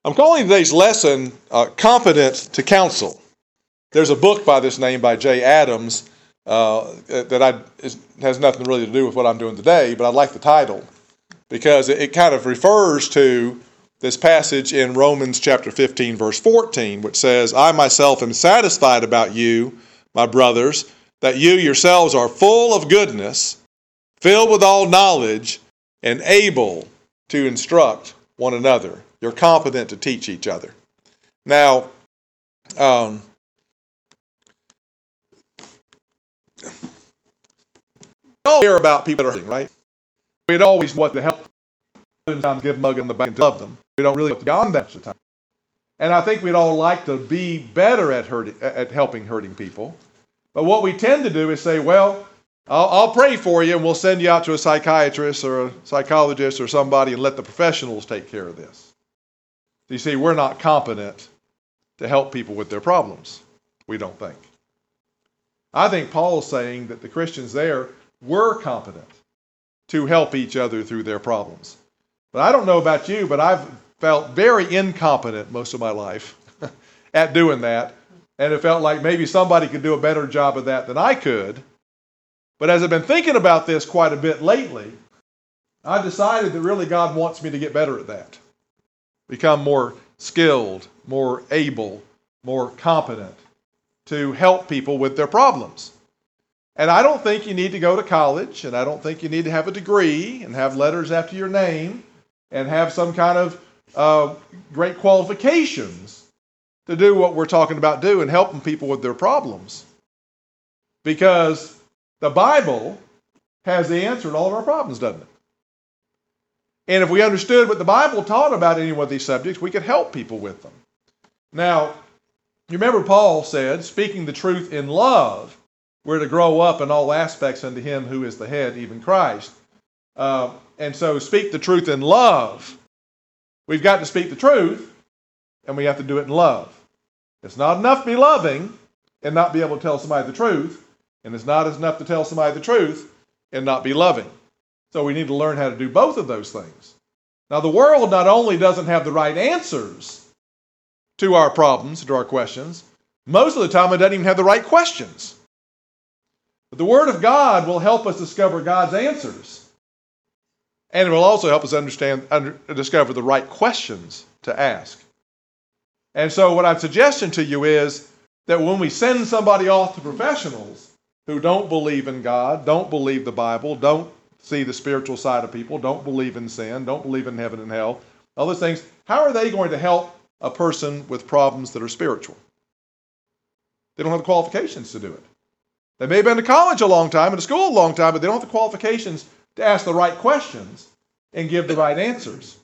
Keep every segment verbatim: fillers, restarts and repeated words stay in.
I'm calling today's lesson uh, Competent to Counsel. There's a book by this name by Jay Adams uh, that I, it has nothing really to do with what I'm doing today, but I like the title because it, it kind of refers to this passage in Romans chapter fifteen, verse fourteen, which says, I myself am satisfied about you, my brothers, that you yourselves are full of goodness, filled with all knowledge, and able to instruct one another. You're competent to teach each other. Now, um, we all hear about people that are hurting, right? We'd always want to help them, sometimes give them a mug on the back and love them. We don't really look beyond that at the time. And I think we'd all like to be better at hurting, at helping hurting people. But what we tend to do is say, well, I'll, I'll pray for you and we'll send you out to a psychiatrist or a psychologist or somebody and let the professionals take care of this. You see, we're not competent to help people with their problems, we don't think. I think Paul's saying that the Christians there were competent to help each other through their problems. But I don't know about you, but I've felt very incompetent most of my life at doing that. And it felt like maybe somebody could do a better job of that than I could. But as I've been thinking about this quite a bit lately, I've decided that really God wants me to get better at that. Become more skilled, more able, more competent to help people with their problems. And I don't think you need to go to college, and I don't think you need to have a degree and have letters after your name and have some kind of uh, great qualifications to do what we're talking about doing, helping people with their problems. Because the Bible has the answer to all of our problems, doesn't it? And if we understood what the Bible taught about any one of these subjects, we could help people with them. Now, you remember Paul said, speaking the truth in love, we're to grow up in all aspects unto him who is the head, even Christ. Uh, and so speak the truth in love. We've got to speak the truth, and we have to do it in love. It's not enough to be loving and not be able to tell somebody the truth, and it's not enough to tell somebody the truth and not be loving. So we need to learn how to do both of those things. Now, the world not only doesn't have the right answers to our problems, to our questions, most of the time it doesn't even have the right questions. But the Word of God will help us discover God's answers. And it will also help us understand, under, discover the right questions to ask. And so what I'm suggesting to you is that when we send somebody off to professionals who don't believe in God, don't believe the Bible, don't see the spiritual side of people, don't believe in sin, don't believe in heaven and hell, all those things, how are they going to help a person with problems that are spiritual? They don't have the qualifications to do it. They may have been to college a long time and to school a long time, but they don't have the qualifications to ask the right questions and give the right answers.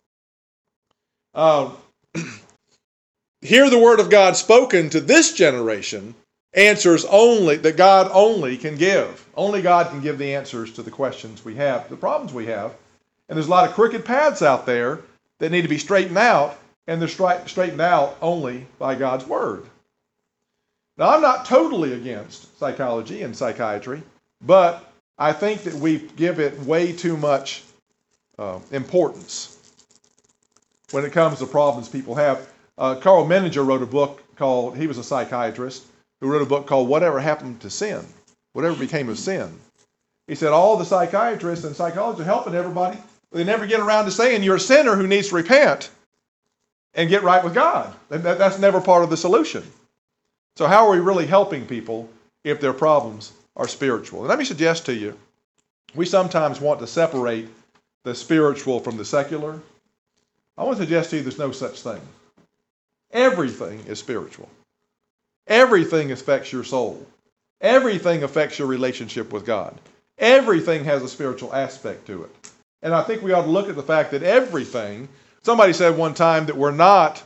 Uh, hear the word of God spoken to this generation, answers only that God only can give. Only God can give the answers to the questions we have, the problems we have. And there's a lot of crooked paths out there that need to be straightened out, and they're stri- straightened out only by God's Word. Now, I'm not totally against psychology and psychiatry, but I think that we give it way too much uh, importance when it comes to problems people have. Uh, Carl Menninger wrote a book called, he was a psychiatrist, who wrote a book called Whatever Happened to Sin? Whatever Became of Sin? He said all the psychiatrists and psychologists are helping everybody. They never get around to saying you're a sinner who needs to repent and get right with God. That, that's never part of the solution. So how are we really helping people if their problems are spiritual? And let me suggest to you, we sometimes want to separate the spiritual from the secular. I want to suggest to you there's no such thing. Everything is spiritual. Everything affects your soul. Everything affects your relationship with God. Everything has a spiritual aspect to it. And I think we ought to look at the fact that everything, somebody said one time that we're not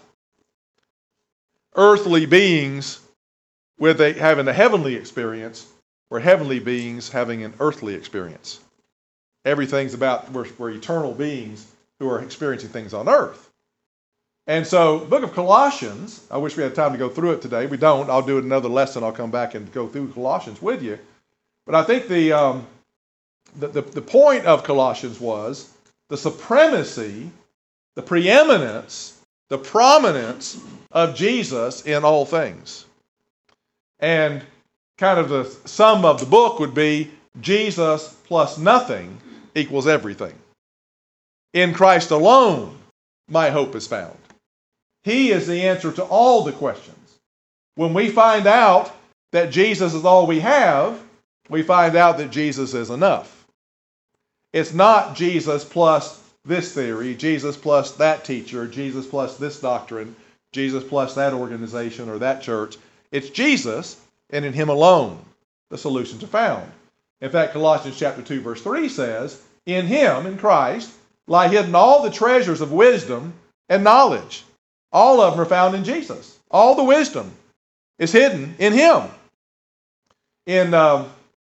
earthly beings with a, having a heavenly experience, we're heavenly beings having an earthly experience. Everything's about, we're, we're eternal beings who are experiencing things on earth. And so, the book of Colossians, I wish we had time to go through it today. We don't. I'll do another lesson. I'll come back and go through Colossians with you. But I think the, um, the, the, the point of Colossians was the supremacy, the preeminence the prominence of Jesus in all things. And kind of the sum of the book would be Jesus plus nothing equals everything. In Christ alone, my hope is found. He is the answer to all the questions. When we find out that Jesus is all we have, we find out that Jesus is enough. It's not Jesus plus this theory, Jesus plus that teacher, Jesus plus this doctrine, Jesus plus that organization or that church. It's Jesus, and in Him alone the solutions are found. In fact, Colossians chapter two, verse three says, in Him, in Christ, lie hidden all the treasures of wisdom and knowledge. All of them are found in Jesus. All the wisdom is hidden in Him. In uh,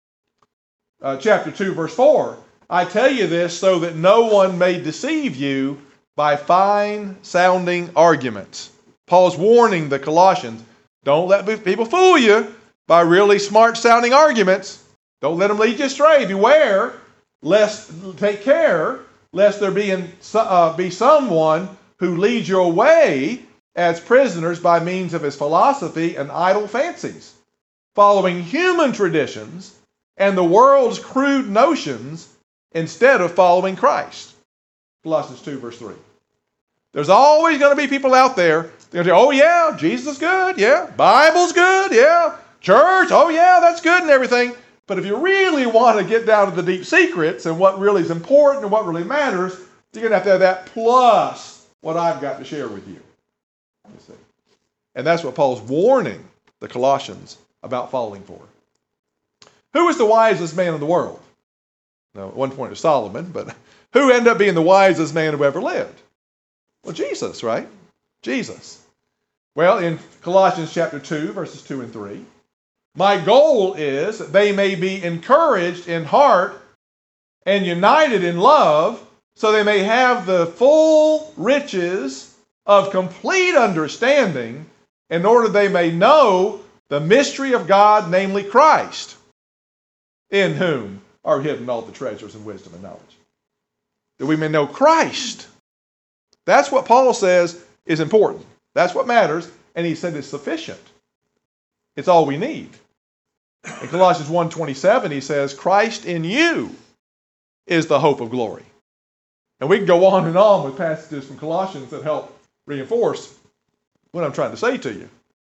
uh, chapter two, verse four, I tell you this so that no one may deceive you by fine-sounding arguments. Paul's warning the Colossians, don't let people fool you by really smart-sounding arguments. Don't let them lead you astray. Beware, lest, take care, lest there be, in, uh, be someone who leads you away as prisoners by means of his philosophy and idle fancies, following human traditions and the world's crude notions instead of following Christ. Colossians two, verse three. There's always going to be people out there. They're going to say, oh yeah, Jesus is good, yeah. Bible's good, yeah. Church, oh yeah, that's good and everything. But if you really want to get down to the deep secrets and what really is important and what really matters, you're going to have to have that plus what I've got to share with you. You see? And that's what Paul's warning the Colossians about falling for. Who was the wisest man in the world? Now, at one point it was Solomon, but who ended up being the wisest man who ever lived? Well, Jesus, right? Jesus. Well, in Colossians chapter two, verses two and three, my goal is that they may be encouraged in heart and united in love, so they may have the full riches of complete understanding, in order they may know the mystery of God, namely Christ, in whom are hidden all the treasures and wisdom and knowledge. That we may know Christ. That's what Paul says is important. That's what matters, and he said it's sufficient. It's all we need. In Colossians one twenty-seven, he says, Christ in you is the hope of glory. And we can go on and on with passages from Colossians that help reinforce what I'm trying to say to you.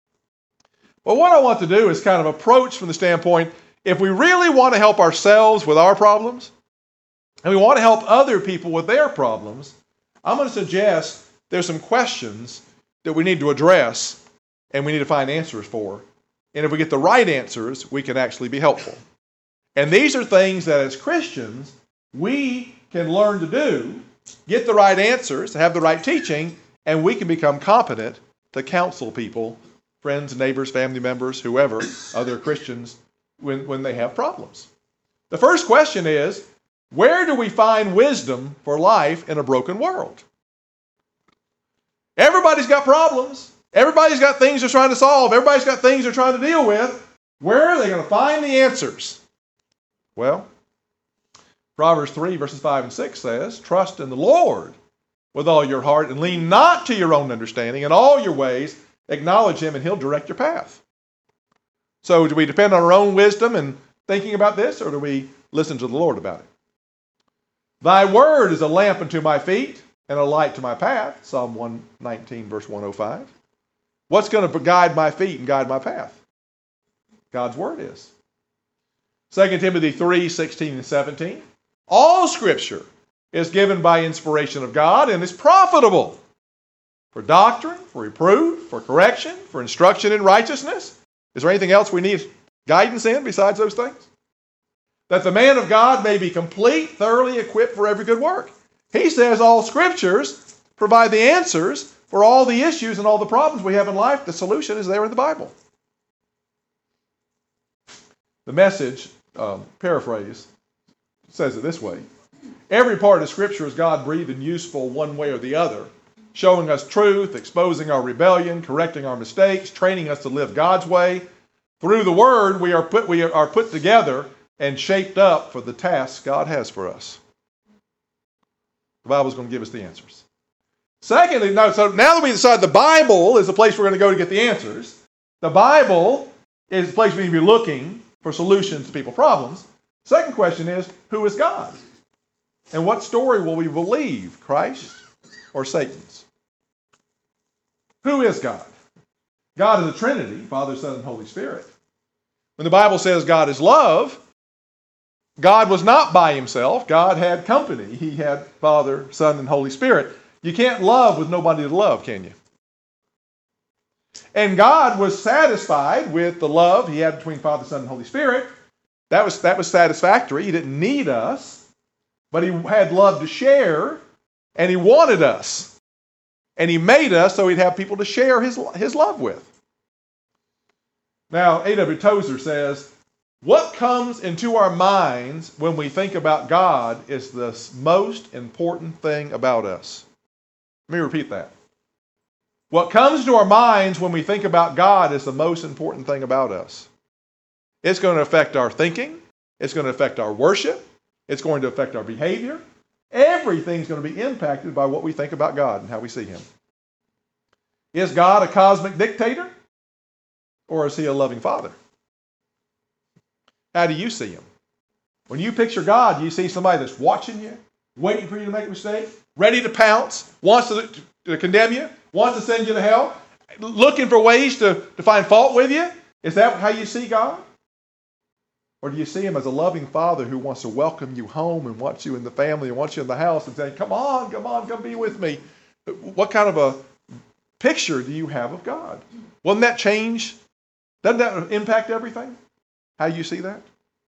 But what I want to do is kind of approach from the standpoint, if we really want to help ourselves with our problems, and we want to help other people with their problems, I'm going to suggest there's some questions that we need to address and we need to find answers for. And if we get the right answers, we can actually be helpful. And these are things that as Christians, we can learn to do, get the right answers, have the right teaching, and we can become competent to counsel people, friends, neighbors, family members, whoever, other Christians, when, when they have problems. The first question is, where do we find wisdom for life in a broken world? Everybody's got problems. Everybody's got things they're trying to solve. Everybody's got things they're trying to deal with. Where are they going to find the answers? Well, Proverbs three, verses five and six says, trust in the Lord with all your heart and lean not to your own understanding. In all your ways, acknowledge Him and He'll direct your path. So do we depend on our own wisdom and thinking about this, or do we listen to the Lord about it? Thy word is a lamp unto my feet and a light to my path. Psalm one nineteen, verse one oh five. What's going to guide my feet and guide my path? God's word is. Second Timothy three, sixteen and seventeen. All Scripture is given by inspiration of God and is profitable for doctrine, for reproof, for correction, for instruction in righteousness. Is there anything else we need guidance in besides those things? That the man of God may be complete, thoroughly equipped for every good work. He says all Scriptures provide the answers for all the issues and all the problems we have in life. The solution is there in the Bible. The Message, um, paraphrase, says it this way. Every part of Scripture is God-breathed and useful one way or the other, showing us truth, exposing our rebellion, correcting our mistakes, training us to live God's way. Through the Word, we are put, we are put together and shaped up for the tasks God has for us. The Bible's going to give us the answers. Secondly, no, so now that we decide the Bible is the place we're going to go to get the answers, the Bible is the place we need to be looking for solutions to people's problems. Second question is, who is God? And what story will we believe, Christ or Satan's? Who is God? God is a Trinity, Father, Son, and Holy Spirit. When the Bible says God is love, God was not by himself. God had company. He had Father, Son, and Holy Spirit. You can't love with nobody to love, can you? And God was satisfied with the love he had between Father, Son, and Holy Spirit. That was, that was satisfactory. He didn't need us, but he had love to share, and he wanted us. And he made us so he'd have people to share his, his love with. Now, A W Tozer says, what comes into our minds when we think about God is the most important thing about us. Let me repeat that. What comes to our minds when we think about God is the most important thing about us. It's going to affect our thinking. It's going to affect our worship. It's going to affect our behavior. Everything's going to be impacted by what we think about God and how we see him. Is God a cosmic dictator? Or is he a loving father? How do you see him? When you picture God, you see somebody that's watching you, waiting for you to make a mistake, ready to pounce, wants to, to condemn you, wants to send you to hell, looking for ways to, to find fault with you? Is that how you see God? Or do you see him as a loving father who wants to welcome you home and wants you in the family and wants you in the house and saying, come on, come on, come be with me? What kind of a picture do you have of God? Wouldn't that change? Doesn't that impact everything? How you see that?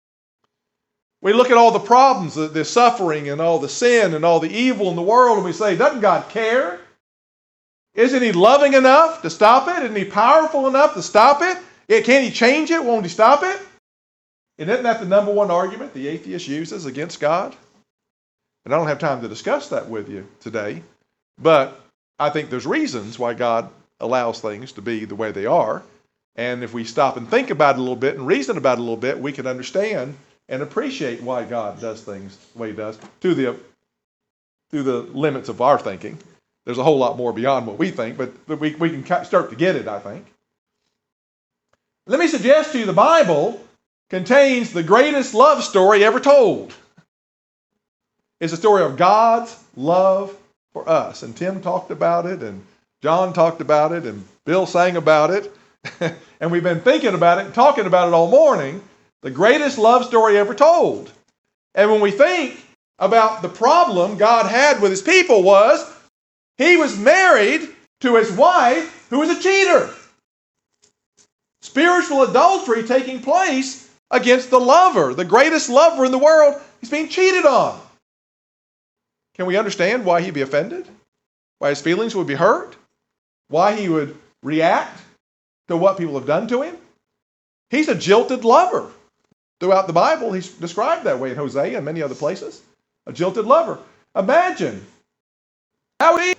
We look at all the problems, the, the suffering and all the sin and all the evil in the world, and we say, doesn't God care? Isn't he loving enough to stop it? Isn't he powerful enough to stop it? it can't he change it? Won't he stop it? And isn't that the number one argument the atheist uses against God? And I don't have time to discuss that with you today, but I think there's reasons why God allows things to be the way they are. And if we stop and think about it a little bit and reason about it a little bit, we can understand and appreciate why God does things the way he does to the, to the limits of our thinking. There's a whole lot more beyond what we think, but we, we can start to get it, I think. Let me suggest to you the Bible contains the greatest love story ever told. It's a story of God's love for us. And Tim talked about it, and John talked about it, and Bill sang about it. And we've been thinking about it and talking about it all morning. The greatest love story ever told. And when we think about the problem God had with his people was he was married to his wife who was a cheater. Spiritual adultery taking place against the lover, the greatest lover in the world. He's being cheated on. Can we understand why he'd be offended? Why his feelings would be hurt? Why he would react to what people have done to him? He's a jilted lover. Throughout the Bible, he's described that way in Hosea and many other places. A jilted lover. Imagine. How would he?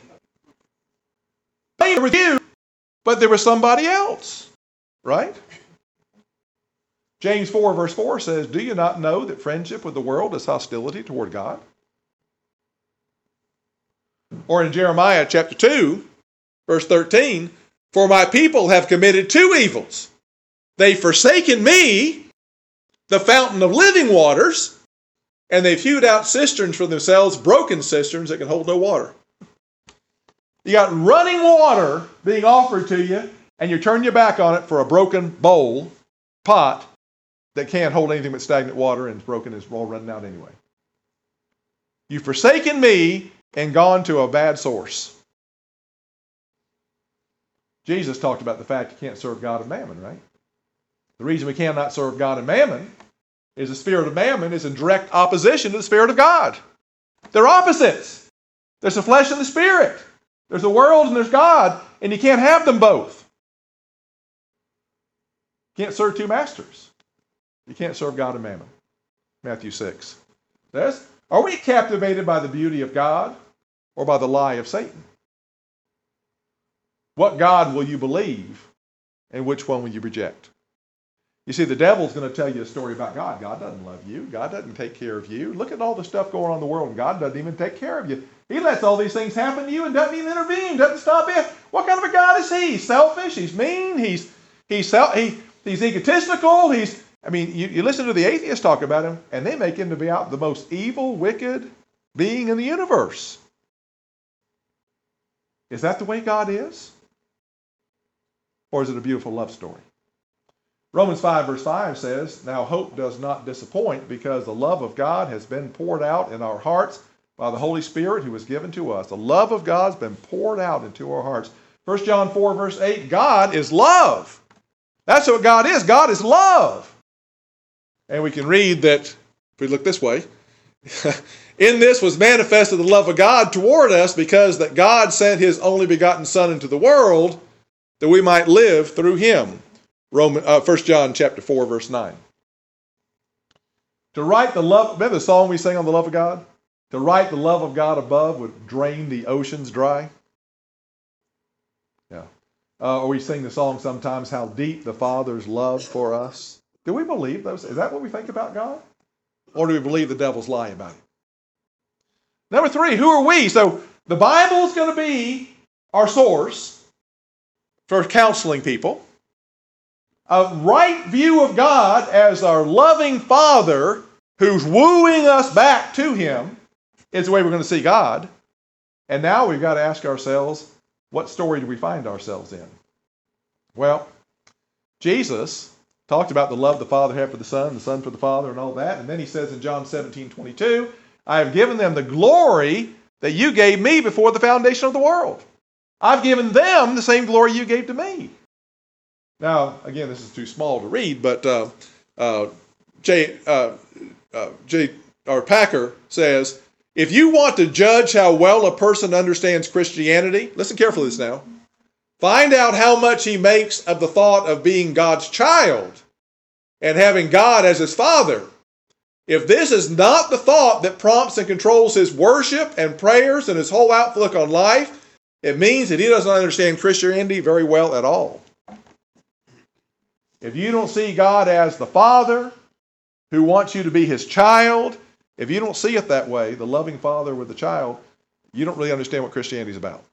There was you, but there was somebody else. Right? James four verse four says, do you not know that friendship with the world is hostility toward God? Or in Jeremiah chapter two, verse thirteen, for my people have committed two evils. They've forsaken me, the fountain of living waters, and they've hewed out cisterns for themselves, broken cisterns that can hold no water. You got running water being offered to you, and you turn your back on it for a broken bowl, pot, that can't hold anything but stagnant water and it's broken and it's all running out anyway. You've forsaken me and gone to a bad source. Jesus talked about the fact you can't serve God and mammon, right? The reason we cannot serve God and mammon is the spirit of mammon is in direct opposition to the spirit of God. They're opposites. There's the flesh and the spirit. There's the world and there's God, and you can't have them both. You can't serve two masters. You can't serve God and mammon. Matthew six says, are we captivated by the beauty of God or by the lie of Satan? What God will you believe and which one will you reject? You see, the devil's going to tell you a story about God. God doesn't love you. God doesn't take care of you. Look at all the stuff going on in the world, and God doesn't even take care of you. He lets all these things happen to you and doesn't even intervene, doesn't stop it. What kind of a God is he? He's selfish, he's mean, he's he's he, he's egotistical, he's I mean, you, you listen to the atheists talk about him, and they make him to be out the most evil, wicked being in the universe. Is that the way God is? Or is it a beautiful love story? Romans five verse five says, "Now hope does not disappoint, because the love of God has been poured out in our hearts by the Holy Spirit who was given to us." The love of God has been poured out into our hearts. First John four verse eight, God is love. That's what God is. God is love. And we can read that, if we look this way, in this was manifested the love of God toward us, because that God sent his only begotten Son into the world that we might live through him. Roman, uh, First John chapter four, verse nine. To write the love, remember the song we sang on the love of God? To write the love of God above would drain the oceans dry. Yeah. Uh, or we sing the song sometimes, how deep the Father's love for us. Do we believe those? Is that what we think about God? Or do we believe the devil's lie about it? Number three, who are we? So the Bible is going to be our source for counseling people. A right view of God as our loving Father who's wooing us back to him is the way we're going to see God. And now we've got to ask ourselves, what story do we find ourselves in? Well, Jesus talked about the love the Father had for the Son, the Son for the Father, and all that. And then he says in John seventeen twenty-two, I have given them the glory that you gave me before the foundation of the world. I've given them the same glory you gave to me. Now, again, this is too small to read, but uh, uh, J. Uh, uh, J. R. Packer says, if you want to judge how well a person understands Christianity, listen carefully to this now, find out how much he makes of the thought of being God's child and having God as his Father. If this is not the thought that prompts and controls his worship and prayers and his whole outlook on life, it means that he doesn't understand Christianity very well at all. If you don't see God as the Father who wants you to be his child, if you don't see it that way, the loving Father with the child, you don't really understand what Christianity is about.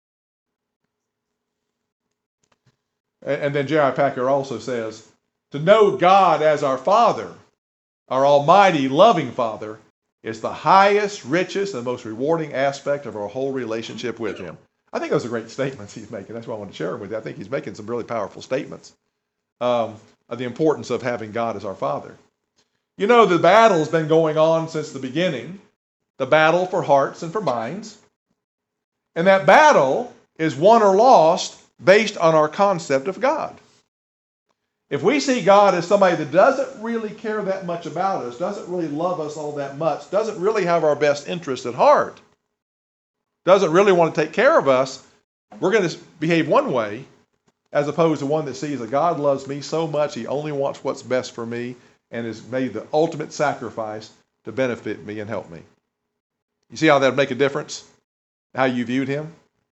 And then J I. Packer also says, to know God as our Father, our almighty, loving Father, is the highest, richest, and most rewarding aspect of our whole relationship with him. I think those are great statements he's making. That's why I want to share them with you. I think he's making some really powerful statements um, of the importance of having God as our Father. You know, the battle's been going on since the beginning, the battle for hearts and for minds. And that battle is won or lost based on our concept of God. If we see God as somebody that doesn't really care that much about us, doesn't really love us all that much, doesn't really have our best interest at heart, doesn't really want to take care of us, we're going to behave one way, as opposed to one that sees that God loves me so much, he only wants what's best for me and has made the ultimate sacrifice to benefit me and help me. You see how that would make a difference? How you viewed him?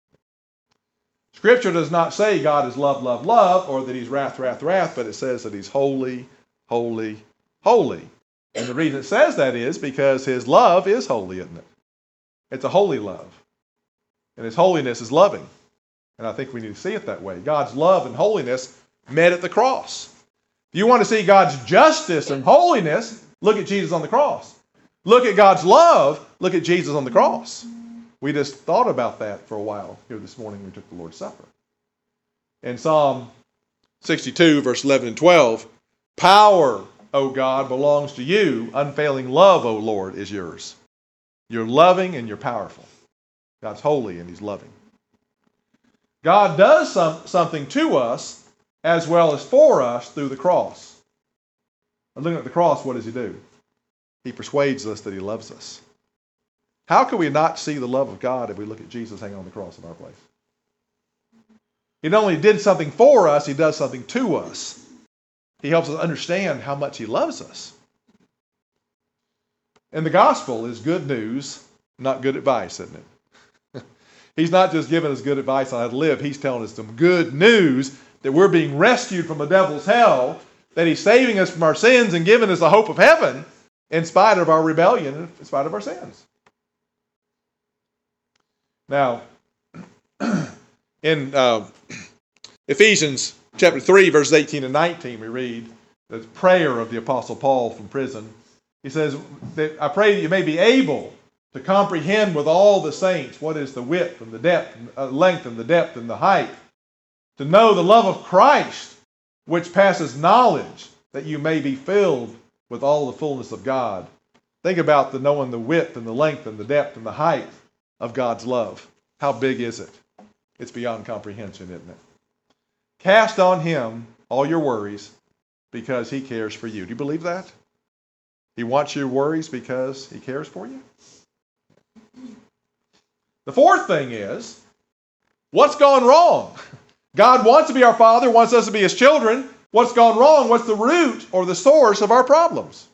Scripture does not say God is love, love, love, or that he's wrath, wrath, wrath, but it says that he's holy, holy, holy. And the reason it says that is because his love is holy, isn't it? It's a holy love. And his holiness is loving. And I think we need to see it that way. God's love and holiness met at the cross. If you want to see God's justice and holiness, look at Jesus on the cross. Look at God's love, look at Jesus on the cross. We just thought about that for a while here this morning when we took the Lord's Supper. In Psalm sixty-two, verse eleven and twelve, power, O God, belongs to you. Unfailing love, O Lord, is yours. You're loving and you're powerful. God's holy and he's loving. God does some, something to us as well as for us through the cross. And looking at the cross, what does he do? He persuades us that he loves us. How can we not see the love of God if we look at Jesus hanging on the cross in our place? He not only did something for us, he does something to us. He helps us understand how much he loves us. And the gospel is good news, not good advice, isn't it? He's not just giving us good advice on how to live. He's telling us some good news that we're being rescued from the devil's hell, that he's saving us from our sins and giving us a hope of heaven in spite of our rebellion, in spite of our sins. Now, in uh, Ephesians chapter three, verses eighteen and nineteen, we read the prayer of the Apostle Paul from prison. He says, that I pray that you may be able to comprehend with all the saints what is the width and the depth, uh, length and the depth and the height, to know the love of Christ, which passes knowledge, that you may be filled with all the fullness of God. Think about the knowing the width and the length and the depth and the height of God's love. How big is it? It's beyond comprehension, isn't it? Cast on him all your worries because he cares for you. Do you believe that? He wants your worries because he cares for you? The fourth thing is, what's gone wrong? God wants to be our Father, wants us to be his children. What's gone wrong? What's the root or the source of our problems?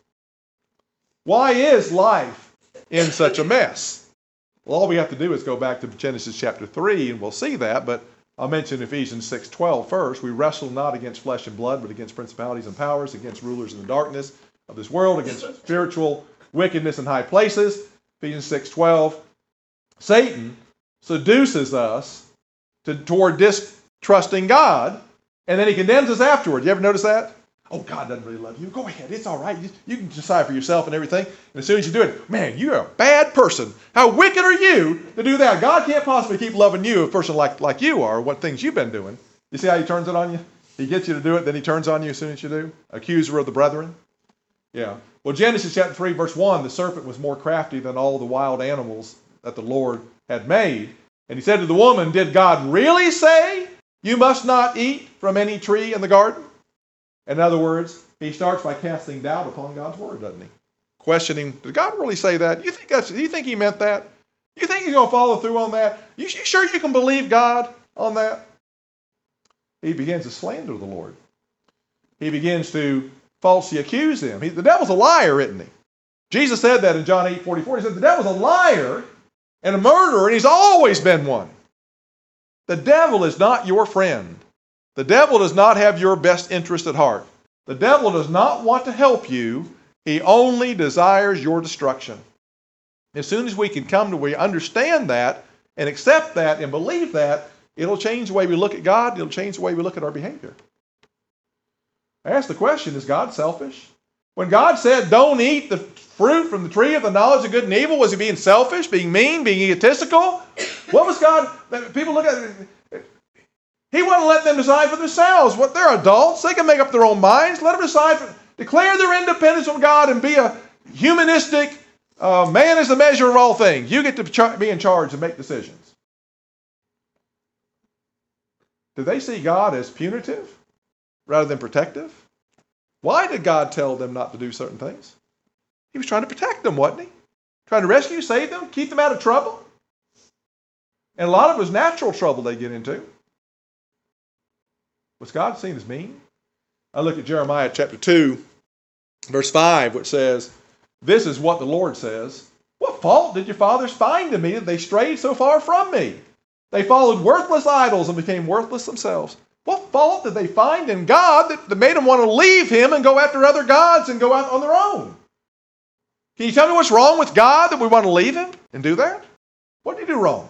Why is life in such a mess? Well, all we have to do is go back to Genesis chapter three, and we'll see that, but I'll mention Ephesians six twelve first. We wrestle not against flesh and blood, but against principalities and powers, against rulers in the darkness of this world, against spiritual wickedness in high places. Ephesians six twelve. Satan seduces us to, toward distrusting God, and then he condemns us afterward. You ever notice that? Oh, God doesn't really love you. Go ahead. It's all right. You, you can decide for yourself and everything. And as soon as you do it, man, you're a bad person. How wicked are you to do that? God can't possibly keep loving you, a person like, like you are, what things you've been doing. You see how he turns it on you? He gets you to do it, then he turns on you as soon as you do. Accuser of the brethren. Yeah. Well, Genesis chapter three, verse one, the serpent was more crafty than all the wild animals that the Lord had made. And he said to the woman, did God really say you must not eat from any tree in the garden? In other words, he starts by casting doubt upon God's word, doesn't he? Questioning, did God really say that? You think that's, you think he meant that? You think he's going to follow through on that? You, you sure you can believe God on that? He begins to slander the Lord. He begins to falsely accuse him. He, the devil's a liar, isn't he? Jesus said that in John eight forty-four. He said, the devil's a liar and a murderer, and he's always been one. The devil is not your friend. The devil does not have your best interest at heart. The devil does not want to help you. He only desires your destruction. As soon as we can come to we understand that and accept that and believe that, it'll change the way we look at God. It'll change the way we look at our behavior. I ask the question, is God selfish? When God said, don't eat the fruit from the tree of the knowledge of good and evil, was he being selfish, being mean, being egotistical? What was God? People look at it. He wouldn't let them decide for themselves. What, they're adults. They can make up their own minds. Let them decide. For, declare their independence from God and be a humanistic, uh, man is the measure of all things. You get to char- be in charge and make decisions. Do they see God as punitive rather than protective? Why did God tell them not to do certain things? He was trying to protect them, wasn't he? Trying to rescue, save them, keep them out of trouble. And a lot of it was natural trouble they get into. Was God seen as mean? I look at Jeremiah chapter two, verse five, which says, this is what the Lord says. What fault did your fathers find in me that they strayed so far from me? They followed worthless idols and became worthless themselves. What fault did they find in God that, that made them want to leave him and go after other gods and go out on their own? Can you tell me what's wrong with God that we want to leave him and do that? What did he do wrong?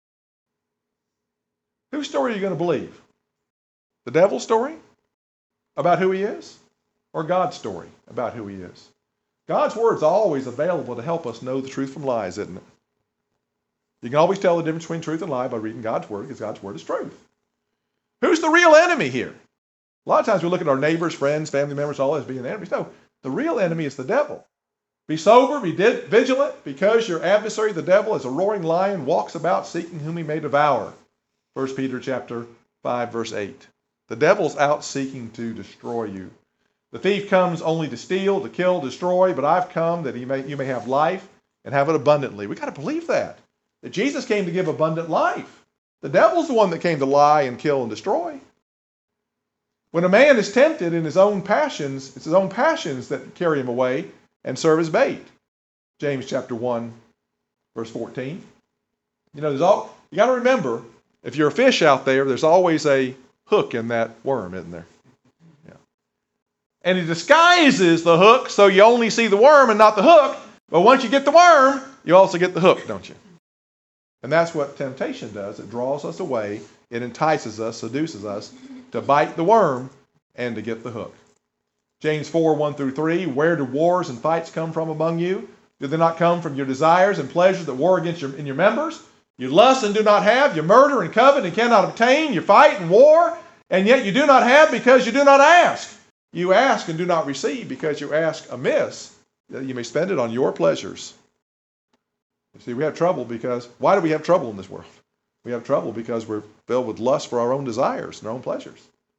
Whose story are you going to believe? The devil's story about who he is, or God's story about who he is? God's word is always available to help us know the truth from lies, isn't it? You can always tell the difference between truth and lie by reading God's word, because God's word is truth. Who's the real enemy here? A lot of times we look at our neighbors, friends, family members, all as being enemies. No, the real enemy is the devil. Be sober, be vigilant, because your adversary, the devil, as a roaring lion, walks about seeking whom he may devour. First Peter chapter five, verse eight. The devil's out seeking to destroy you. The thief comes only to steal, to kill, destroy, but I've come that he may, you may have life and have it abundantly. We've got to believe that. That Jesus came to give abundant life. The devil's the one that came to lie and kill and destroy. When a man is tempted in his own passions, it's his own passions that carry him away and serve as bait. James chapter one, verse fourteen. You know, there's all you got to remember, if you're a fish out there, there's always a hook in that worm, isn't there? Yeah. And he disguises the hook so you only see the worm and not the hook. But once you get the worm, you also get the hook, don't you? And that's what temptation does. It draws us away. It entices us, seduces us to bite the worm and to get the hook. James four, one through three, where do wars and fights come from among you? Do they not come from your desires and pleasures that war against your, in your members? You lust and do not have. You murder and covet and cannot obtain. You fight and war, and yet you do not have because you do not ask. You ask and do not receive because you ask amiss, that you may spend it on your pleasures. You see, we have trouble because, why do we have trouble in this world? We have trouble because we're filled with lust for our own desires and our own pleasures.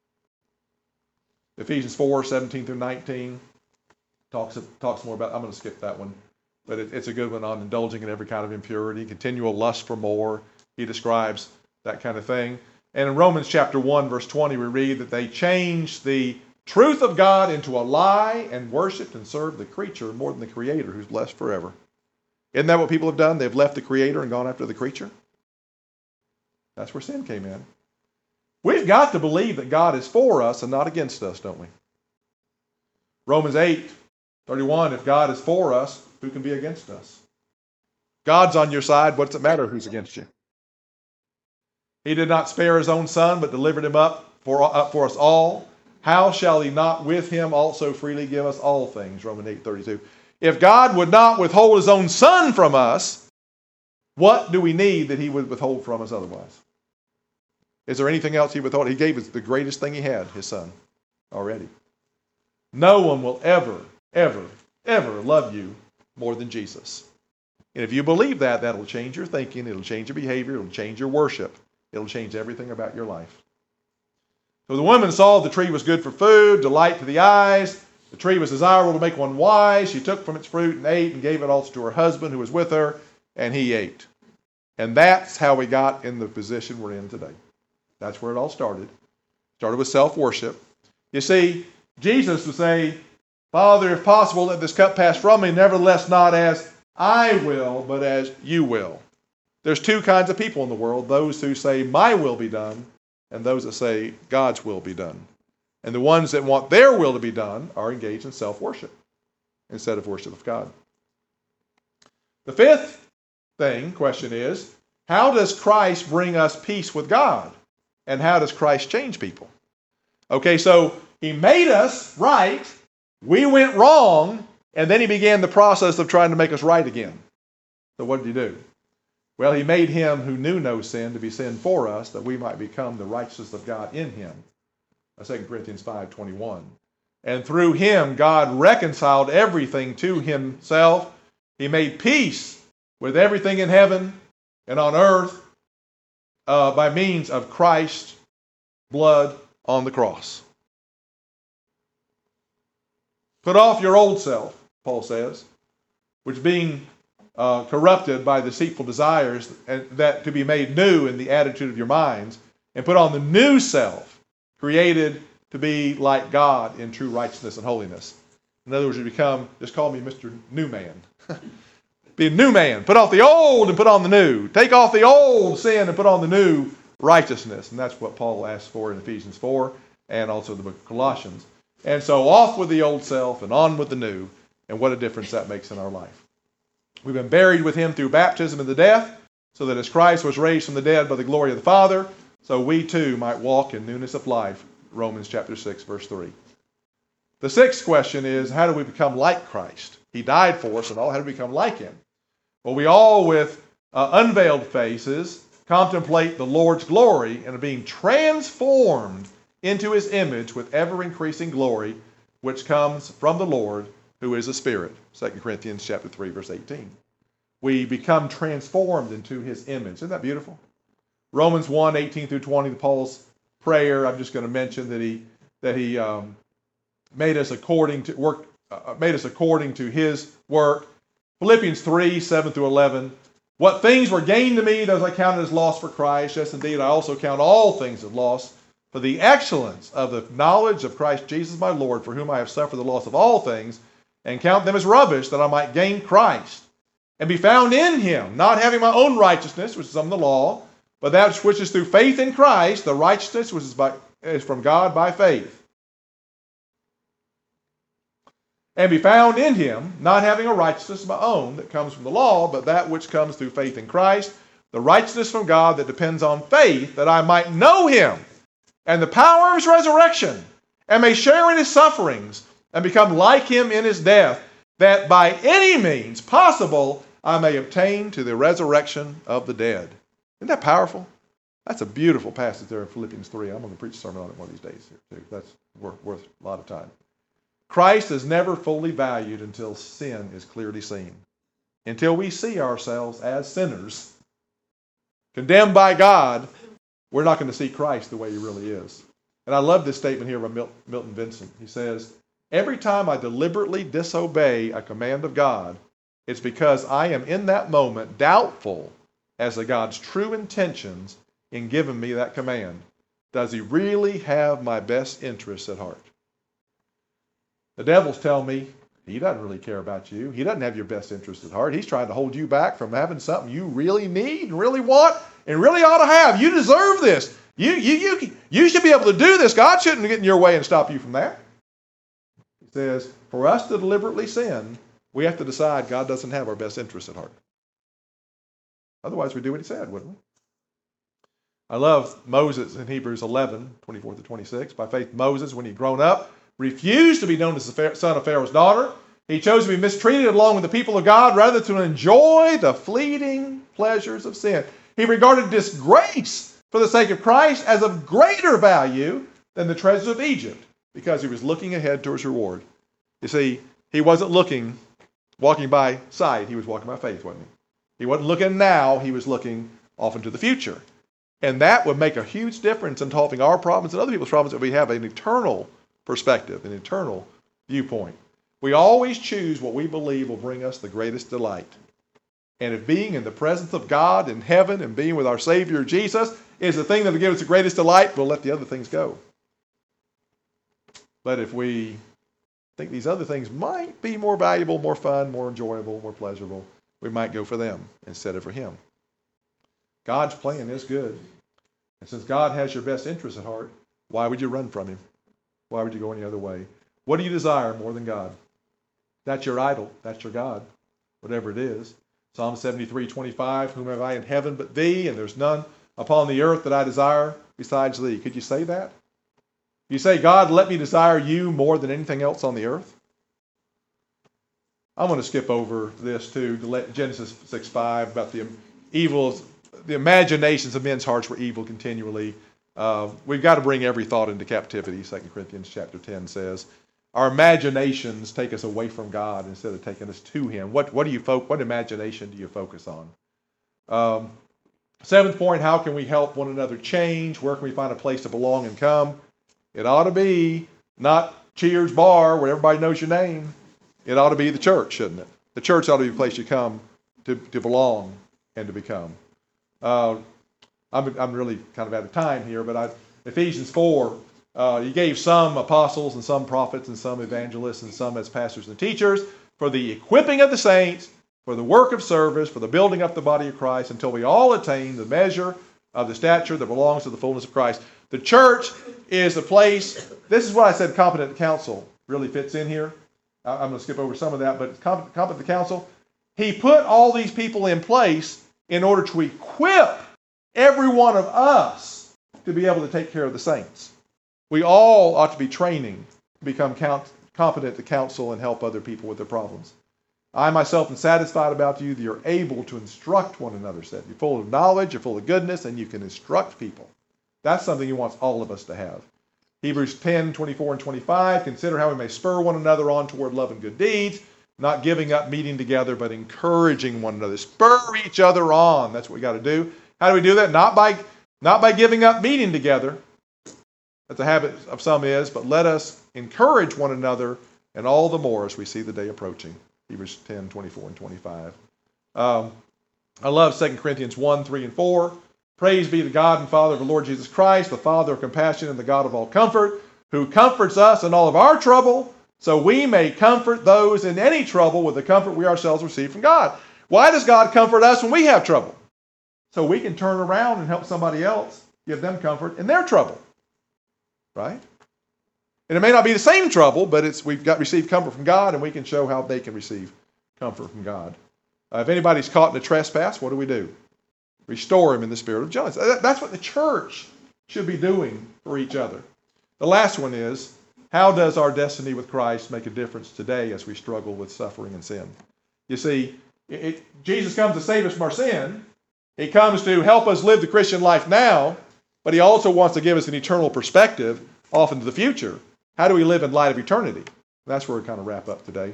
Ephesians four, seventeen through nineteen talks, talks more about, I'm going to skip that one, but it, it's a good one on indulging in every kind of impurity, continual lust for more. He describes that kind of thing. And in Romans chapter one, verse twenty, we read that they changed the truth of God into a lie and worshiped and served the creature more than the Creator who's blessed forever. Isn't that what people have done? They've left the Creator and gone after the creature. That's where sin came in. We've got to believe that God is for us and not against us, don't we? Romans eight, thirty-one, if God is for us, who can be against us? God's on your side. What's it matter who's against you? He did not spare his own son, but delivered him up for, up for us all. How shall he not with him also freely give us all things? Romans eight, thirty-two. If God would not withhold his own son from us, what do we need that he would withhold from us otherwise? Is there anything else he withheld? He gave us the greatest thing he had, his son, already. No one will ever, ever, ever love you more than Jesus. And if you believe that, that'll change your thinking, it'll change your behavior, it'll change your worship. It'll change everything about your life. So the woman saw the tree was good for food, delight to the eyes. The tree was desirable to make one wise. She took from its fruit and ate and gave it also to her husband who was with her, and he ate. And that's how we got in the position we're in today. That's where it all started. Started with self-worship. You see, Jesus would say, Father, if possible, let this cup pass from me, nevertheless not as I will, but as you will. There's two kinds of people in the world, those who say, my will be done, and those that say, God's will be done. And the ones that want their will to be done are engaged in self-worship instead of worship of God. The fifth thing, question is, how does Christ bring us peace with God? And how does Christ change people? Okay, so he made us right, we went wrong, and then he began the process of trying to make us right again. So what did he do? Well, he made him who knew no sin to be sin for us, that we might become the righteousness of God in him. Second Corinthians five twenty-one. And through him, God reconciled everything to himself. He made peace with everything in heaven and on earth uh, by means of Christ's blood on the cross. Put off your old self, Paul says, which being uh, corrupted by deceitful desires, and that to be made new in the attitude of your minds, and put on the new self, created to be like God in true righteousness and holiness. In other words, you become, just call me Mister New Man. Be a new man. Put off the old and put on the new. Take off the old sin and put on the new righteousness. And that's what Paul asks for in Ephesians four and also the book of Colossians. And so off with the old self and on with the new. And what a difference that makes in our life. We've been buried with him through baptism into death, so that as Christ was raised from the dead by the glory of the Father, so we too might walk in newness of life. Romans chapter six, verse three. The sixth question is, how do we become like Christ? He died for us, and all how do we become like him? Well, we all with uh, unveiled faces contemplate the Lord's glory and are being transformed into his image with ever-increasing glory, which comes from the Lord, who is a Spirit. Second Corinthians chapter three, verse eighteen. We become transformed into his image. Isn't that beautiful? Romans one, eighteen through twenty, Paul's prayer. I'm just going to mention that he that he um, made us according to work, uh, made us according to his work. Philippians three, seven through eleven. What things were gained to me, those I counted as loss for Christ. Yes, indeed, I also count all things as loss for the excellence of the knowledge of Christ Jesus my Lord, for whom I have suffered the loss of all things, and count them as rubbish, that I might gain Christ, and be found in him, not having my own righteousness, which is from the law, but that which is through faith in Christ, the righteousness which is, by, is from God by faith. And be found in him, not having a righteousness of my own that comes from the law, but that which comes through faith in Christ, the righteousness from God that depends on faith, that I might know him and the power of his resurrection, and may share in his sufferings, and become like him in his death, that by any means possible I may obtain to the resurrection of the dead. Isn't that powerful? That's a beautiful passage there in Philippians three. I'm going to preach a sermon on it one of these days here too. That's worth, worth a lot of time. Christ is never fully valued until sin is clearly seen. Until we see ourselves as sinners, condemned by God, we're not going to see Christ the way he really is. And I love this statement here by Mil- Milton Vincent. He says, every time I deliberately disobey a command of God, it's because I am in that moment doubtful as to God's true intentions in giving me that command. Does he really have my best interests at heart? The devils tell me he doesn't really care about you. He doesn't have your best interests at heart. He's trying to hold you back from having something you really need and really want and really ought to have. You deserve this. You, you, you, you should be able to do this. God shouldn't get in your way and stop you from that. He says, for us to deliberately sin, we have to decide God doesn't have our best interests at heart. Otherwise, we'd do what he said, wouldn't we? I love Moses in Hebrews eleven, twenty-four to twenty-six. By faith, Moses, when he'd grown up, refused to be known as the son of Pharaoh's daughter. He chose to be mistreated along with the people of God rather than to enjoy the fleeting pleasures of sin. He regarded disgrace for the sake of Christ as of greater value than the treasures of Egypt because he was looking ahead towards reward. You see, he wasn't looking, walking by sight. He was walking by faith, wasn't he? He wasn't looking now. He was looking off into the future. And that would make a huge difference in solving our problems and other people's problems if we have an eternal perspective, an eternal viewpoint. We always choose what we believe will bring us the greatest delight. And if being in the presence of God in heaven and being with our Savior Jesus is the thing that will give us the greatest delight, we'll let the other things go. But if we think these other things might be more valuable, more fun, more enjoyable, more pleasurable, we might go for them instead of for him. God's plan is good. And since God has your best interest at heart, why would you run from him? Why would you go any other way? What do you desire more than God? That's your idol. That's your God, whatever it is. Psalm seventy-three, twenty-five, whom have I in heaven but thee, and there's none upon the earth that I desire besides thee. Could you say that? You say, God, let me desire you more than anything else on the earth? I'm going to skip over this too, Genesis six five, about the evils, the imaginations of men's hearts were evil continually. Uh, we've got to bring every thought into captivity, Second Corinthians chapter ten says. Our imaginations take us away from God instead of taking us to him. What, what do you fo- what imagination do you focus on? Um, seventh point, how can we help one another change? Where can we find a place to belong and come? It ought to be not Cheers Bar where everybody knows your name. It ought to be the church, shouldn't it? The church ought to be a place you come to, to belong and to become. Uh, I'm, I'm really kind of out of time here, but I, Ephesians four, uh, he gave some apostles and some prophets and some evangelists and some as pastors and teachers for the equipping of the saints, for the work of service, for the building up the body of Christ until we all attain the measure of the stature that belongs to the fullness of Christ. The church is the place, this is what I said competent counsel really fits in here. I'm going to skip over some of that, but competent counsel, he put all these people in place in order to equip every one of us to be able to take care of the saints. We all ought to be training to become count, competent to counsel and help other people with their problems. I myself am satisfied about you that you're able to instruct one another, said. You're full of knowledge, you're full of goodness, and you can instruct people. That's something he wants all of us to have. Hebrews ten, twenty-four and twenty-five, consider how we may spur one another on toward love and good deeds, not giving up meeting together, but encouraging one another. Spur each other on. That's what we got to do. How do we do that? Not by, not by giving up meeting together, that the habit of some is, but let us encourage one another, and all the more as we see the day approaching. Hebrews ten, twenty-four and twenty-five. Um, I love Second Corinthians one, three and four. Praise be to God and Father of the Lord Jesus Christ, the Father of compassion and the God of all comfort, who comforts us in all of our trouble, so we may comfort those in any trouble with the comfort we ourselves receive from God. Why does God comfort us when we have trouble? So we can turn around and help somebody else, give them comfort in their trouble. Right? And it may not be the same trouble, but it's we've got received comfort from God, and we can show how they can receive comfort from God. Uh, if anybody's caught in a trespass, what do we do? Restore him in the spirit of gentleness. That's what the church should be doing for each other. The last one is, how does our destiny with Christ make a difference today as we struggle with suffering and sin? You see, it, it, Jesus comes to save us from our sin. He comes to help us live the Christian life now, but he also wants to give us an eternal perspective off into the future. How do we live in light of eternity? That's where we kind of wrap up today.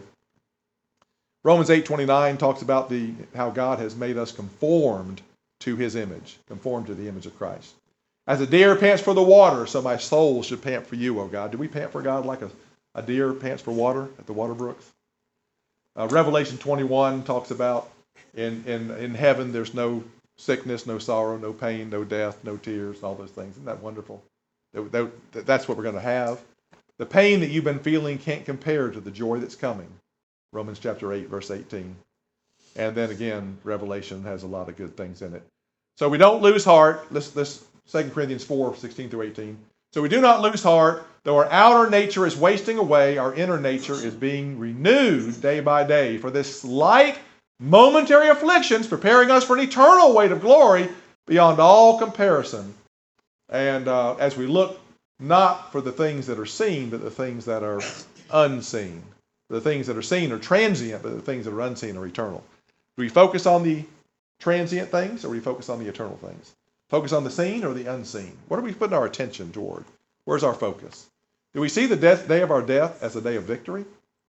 Romans eight twenty-nine talks about the how God has made us conformed to his image, conformed to the image of Christ. As a deer pants for the water, so my soul should pant for you, O God. Do we pant for God like a, a deer pants for water at the water brooks? Uh, Revelation twenty-one talks about in, in, in heaven there's no sickness, no sorrow, no pain, no death, no tears, all those things. Isn't that wonderful? That, that, that's what we're going to have. The pain that you've been feeling can't compare to the joy that's coming. Romans chapter eight, verse eighteen. And then again, Revelation has a lot of good things in it. So we don't lose heart. Let's, let's Second Corinthians four, sixteen through eighteen. So we do not lose heart. Though our outer nature is wasting away, our inner nature is being renewed day by day. For this slight momentary afflictions preparing us for an eternal weight of glory beyond all comparison. And uh, as we look not for the things that are seen, but the things that are unseen. The things that are seen are transient, but the things that are unseen are eternal. Do we focus on the transient things, or do we focus on the eternal things? Focus on the seen or the unseen? What are we putting our attention toward? Where's our focus? Do we see the death, day of our death as a day of victory?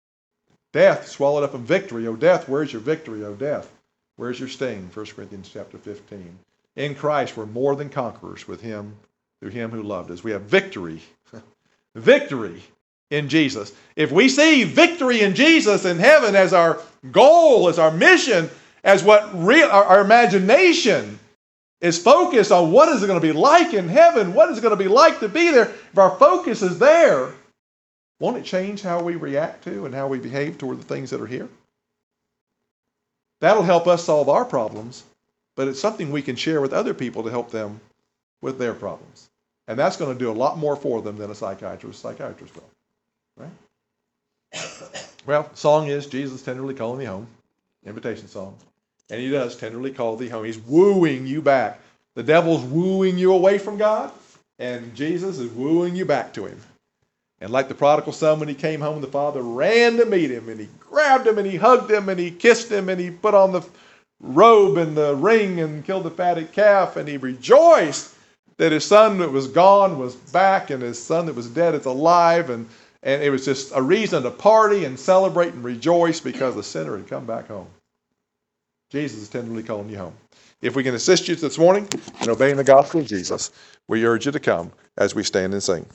Death swallowed up in victory. O death, where's your victory, O death? Where's your sting? First Corinthians chapter fifteen. In Christ, we're more than conquerors with him, through him who loved us. We have victory. Victory in Jesus. If we see victory in Jesus in heaven as our goal, as our mission, as what real, our, our imagination is focused on what is it going to be like in heaven, what is it going to be like to be there, if our focus is there, won't it change how we react to and how we behave toward the things that are here? That'll help us solve our problems, but it's something we can share with other people to help them with their problems. And that's going to do a lot more for them than a psychiatrist, psychiatrist will. Right? Well, song is Jesus tenderly calling me home. Invitation song. And he does tenderly call thee home. He's wooing you back. The devil's wooing you away from God, and Jesus is wooing you back to him. And like the prodigal son, when he came home, the father ran to meet him, and he grabbed him, and he hugged him, and he kissed him, and he put on the robe and the ring and killed the fatted calf, and he rejoiced that his son that was gone was back, and his son that was dead is alive, and, and it was just a reason to party and celebrate and rejoice because the sinner had come back home. Jesus is tenderly calling you home. If we can assist you this morning in obeying the gospel of Jesus, we urge you to come as we stand and sing.